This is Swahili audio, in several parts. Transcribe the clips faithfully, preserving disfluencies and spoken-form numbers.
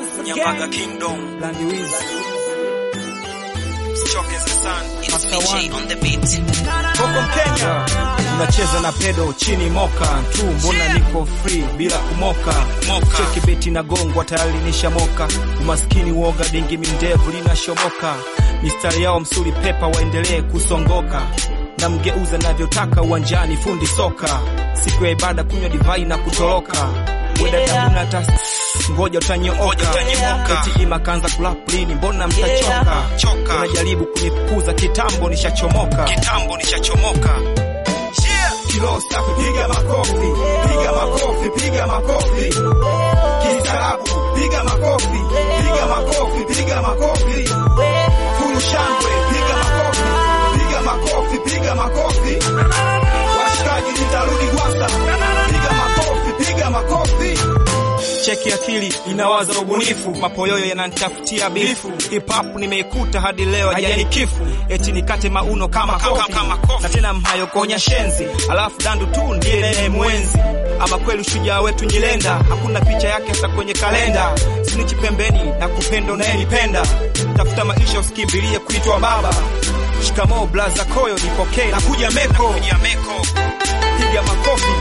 Nyambaga Kingdom, Landy Wiz, Choke as the sun. It's Michi on the beat. Koko Kenya. Unacheza na pedo chini moka tu, mbona niko free bila kumoka. Moka. Cheki beti na gongwa tayari nisha moka. Umaskini uoga dingi mindevu linashoboka. Mistari yao msuri pepa waendelee kusongoka. Na mgeuza navyotaka uwanjani fundi soka. Siku ya ibada kunywa divai na kutoroka. Weda tabuna ta ngoja utanyooka. Eti ima kanza kulap lini mbona mtachoka. Choka. Unajaribu kunifukuza kitambo nishachomoka. Kitambo nishachomoka. Kilo safi piga makofi, piga makofi, piga makofi. Kistaarabu piga makofi, piga makofi, piga makofi. Fulu shangwe piga makofi, piga makofi, piga makofi. Washikaji nitarudi Gwasa, piga makofi, piga makofi. Cheki akili inawaza ubunifu, mapoyoyo yananitafutia bifu. Hip hop nimeikuta hadi leo hajanikifu. Eti nikate mauno kama kofi, kama kofi. Na tena mhayo konya shenzi, alafu dandu tu ndiye naye mwenzi. Ama kweli shujaa wetu Nyilenda, hakuna picha yake hata kwenye kalenda. Sinichi pembeni na kupenda unayenipenda. Tafuta maisha usikimbilie kuitwa baba. Shikamoo blaza koyo nipokee na kuja meko, Kuja meko. piga makofi,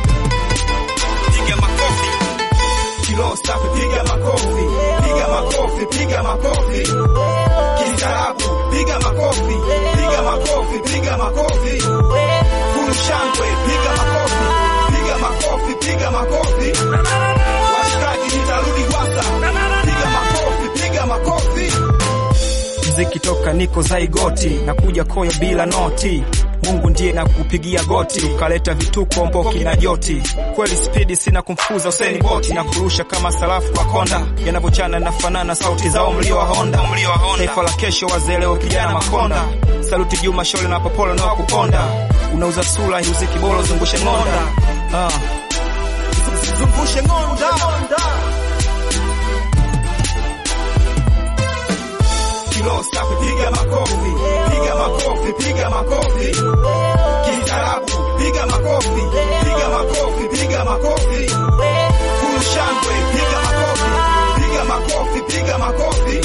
Piga makofi. kilo safi piga makofi, piga makofi, piga makofi. Kistaarabu piga makofi, piga makofi, piga makofi. Fulu shangwe piga makofi, piga makofi, piga makofi. Washikaji nitarudi Gwasa, piga makofi, piga makofi. Mziki toka niko zaigoti, na kuja koyo bila noti. Mungu ndiye na kupigia goti, ukaleta vituko mboki na joti. Kweli speedi sina kumfuza useni boti, na kurusha kama salafu kwa konda. Yanavochana na fanana sauti zao mlio wa Honda. Mlio wa Honda. Taifa la kesho wazeleo kijana makonda. Saluti Juma Shole na Popolo na kuponda. Unauza sura hiuzi kibolo zungushe ngonda. Ah. Zungushe ngonda. Kilo safi piga makofi, piga makofi, piga makofi. Kistaarabu piga makofi, piga makofi, piga makofi. Fulu shangwe piga makofi, piga makofi, piga makofi.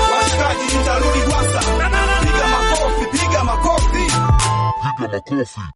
Washikaji nitarudi Gwasa, piga makofi, piga makofi. Piga makofi.